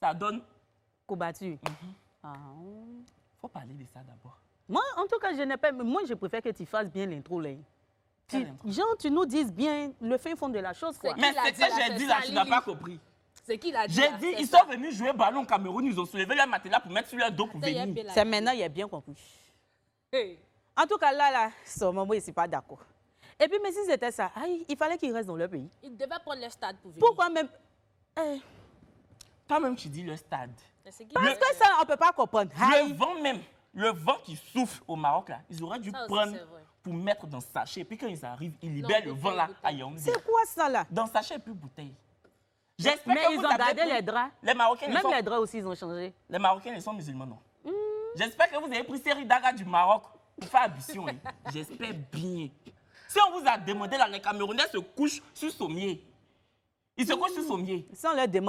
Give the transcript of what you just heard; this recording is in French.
Ça donne... Courbature. Faut parler de ça d'abord. Moi, en tout cas, je préfère que tu fasses bien l'intro, là. Genre, tu nous dises bien le fin fond de la chose, quoi. Mais c'est que j'ai dit là, tu n'as pas compris. C'est qui l'a dit? J'ai dit, ils sont venus jouer ballon au Cameroun, ils ont soulevé leur matelas pour mettre sur leur dos pour venir. C'est maintenant, il a bien compris. En tout cas, là, son maman, il n'est pas d'accord. Et puis, mais si c'était ça, il fallait qu'ils restent dans leur pays. Ils devaient prendre le stade pour venir. Pourquoi même... Toi-même, tu dis le stade. Parce que ça, on ne peut pas comprendre. Le vent qui souffle au Maroc, là, ils auraient dû prendre pour mettre dans le sachet. Et puis quand ils arrivent, ils libèrent le vent là à Yaoundé. C'est quoi ça là? Dans le sachet, plus bouteille. Mais ils ont gardé les draps. Les Marocains, même les draps aussi, ils ont changé. Les Marocains, ils sont musulmans, non? J'espère que vous avez pris Seri Daga du Maroc pour faire ablution. J'espère bien. Si on vous a demandé, là, les Camerounais se couchent sur sommier. Ils se couchent sur sommier. Sans leur demander.